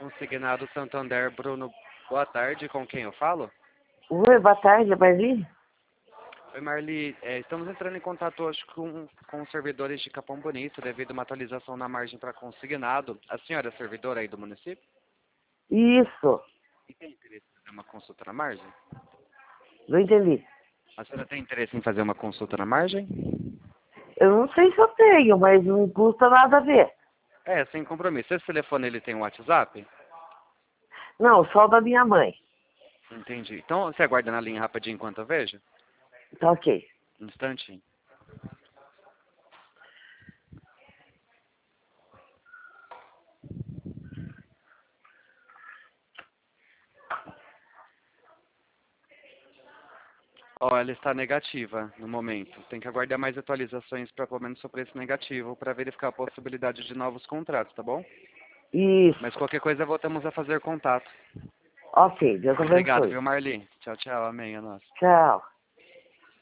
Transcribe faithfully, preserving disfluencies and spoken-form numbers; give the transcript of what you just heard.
Consignado Santander, Bruno. Boa tarde, com quem eu falo? Oi, boa tarde, é Marli? Oi, Marli. É, estamos entrando em contato hoje com, com os servidores de Capão Bonito, devido a uma atualização na margem para consignado. A senhora é servidora aí do município? Isso, E tem interesse em fazer uma consulta na margem? não entendi. A senhora tem interesse em fazer uma consulta na margem? Eu não sei se eu tenho, mas não custa nada a ver. É, sem compromisso. Esse telefone ele tem um WhatsApp? Não, só da minha mãe. Entendi. Então você aguarda na linha rapidinho enquanto eu vejo? Tá ok. Um instantinho. Ó, ela está negativa no momento. Tem que aguardar mais atualizações para pelo menos o preço negativo para verificar a possibilidade de novos contratos, tá bom? Isso. Mas qualquer coisa voltamos a fazer contato. Ok, Deus Obrigado, abençoe. viu, Marli? Tchau, tchau. Amém, é nóis. Tchau.